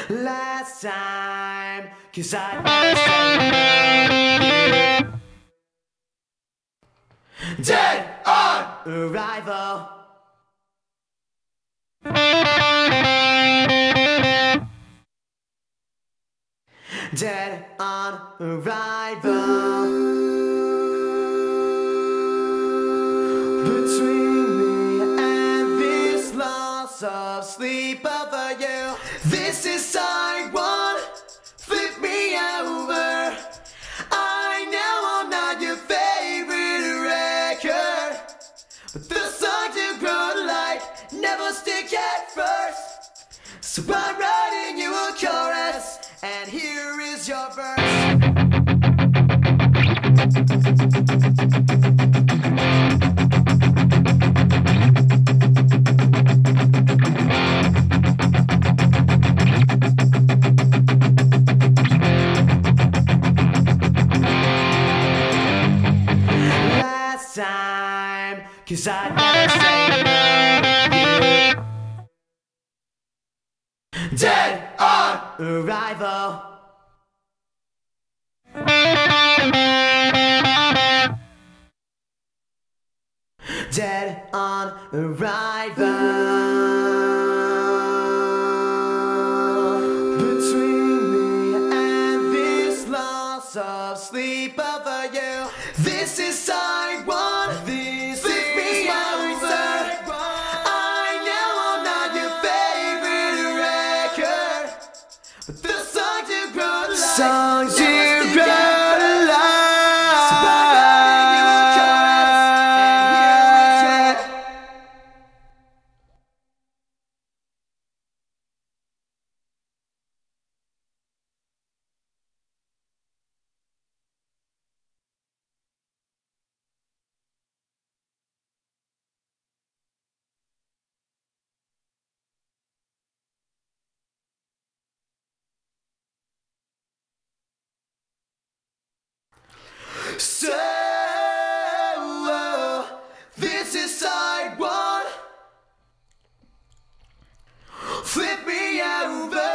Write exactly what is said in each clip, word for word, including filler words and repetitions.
last time, 'cause I never say no. Dead on arrival. Dead on arrival. Between me and this loss of sleep over you, this is side one. Flip me over. I know I'm not your favorite record, but the songs you grow like never stick at first. So I'm writing you a chorus, and here is your verse. Last time, 'cause I never say no. Dead on arrival. Dead on arrival. Between me and this loss of sleep over you, this is side one. This Flip is me my over. Side one. I know I'm not your favorite record, but the songs you grow to like, songs you grow to like. So I'm writing you a chorus, and here is your. So, this is side one. Flip me over.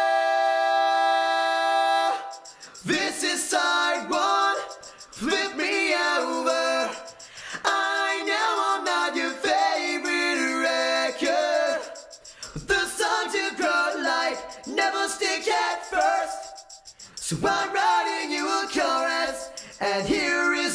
This is side one. Flip me over. I know I'm not your favorite record, but the songs you grow like never stick at first. So I'm writing you a chorus, and here is